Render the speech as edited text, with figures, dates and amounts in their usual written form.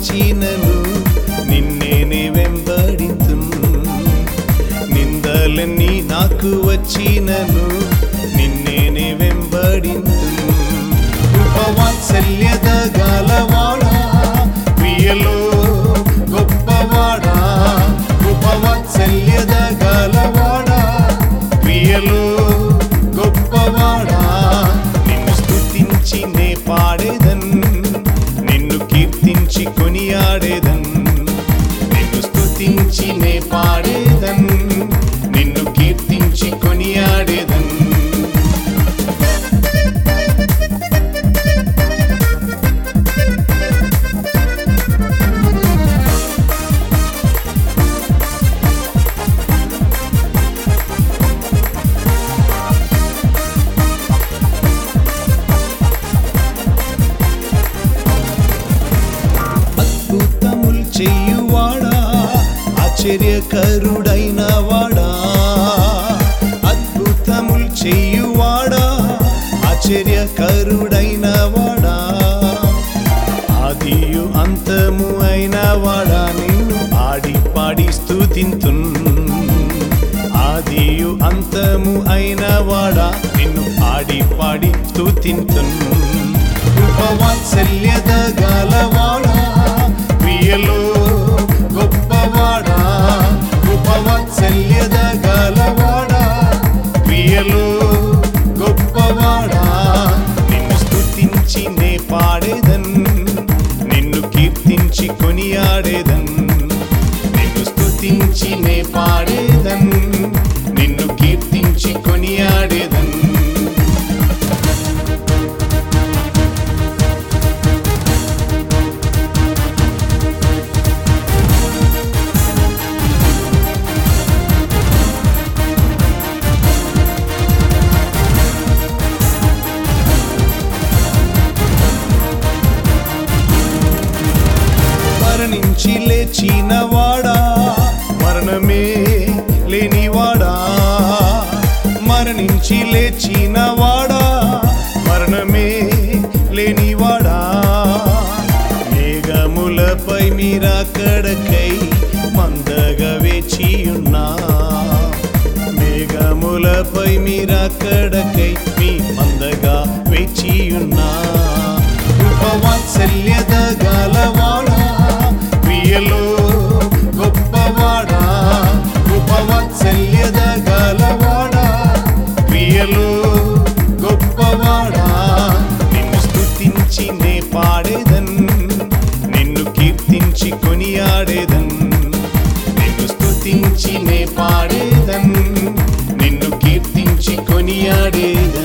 వచ్చినను నిన్నేనే వెంబడింతున్ నిందలన్నీ నాకు వచ్చినను నిన్నేనే వెంబడింతున్ కృపవాత్సల్యద గలవాడా ప్రియలో గొప్పవాడా కృపవాత్సల్యద గలవాడా ప్రియలో గొప్పవాడా నిన్ను స్తుతించి నే పాడేదన్ నిన్ను కీర్తించి కొనియాడేదన్ నిన్ను స్తుతించి నే పాడేదన్ నిన్ను కీర్తించి కొనియాడేదన్ చెయ్యువాడా ఆశ్చర్యకరుడైన వాడా అద్భుతములు చెయ్యువాడా ఆశ్చర్యకరుడైన వాడా ఆదియు అంతము అయిన వాడా నిన్ను ఆడి పాడి స్తుతింతున్ ఆదియు అంతము అయిన వాడా నిన్ను ఆడి పాడి స్తుతింతున్ కృపవాత్సల్యద గలవాడా ప్రియలో గొప్పవాడా కృపవాత్సల్యద గలవాడా ప్రియలో గొప్పవాడా నిన్ను స్తుతించి నే పాడేదన్ నిన్ను కీర్తించి కొనియాడేదన్ నిన్ను స్తుతించి నే పాడేదన్ నిన్ను కీర్తించి కొనియాడేదన్ మరణించి లేచినవాడా మరణమే లేనివాడా మరణించి లేచినవాడా మరణమే లేనివాడా మేఘములపై మీరాకడకై మందగా వేచియున్నా మేఘములపై మీరాకడకై మీ మందగా వేచియున్నా కృపవాత్సల్యద గలవాడా ప్రియలో గొప్పవాడా కృపవాత్సల్యద గలవాడా ప్రియలో గొప్పవాడా నిన్ను స్తుతించి నే పాడేదన్ నిన్ను కీర్తించి కొనియాడేదన్ నిన్ను స్తుతించి నే పాడేదన్ నిన్ను కీర్తించి కొనియాడేదన్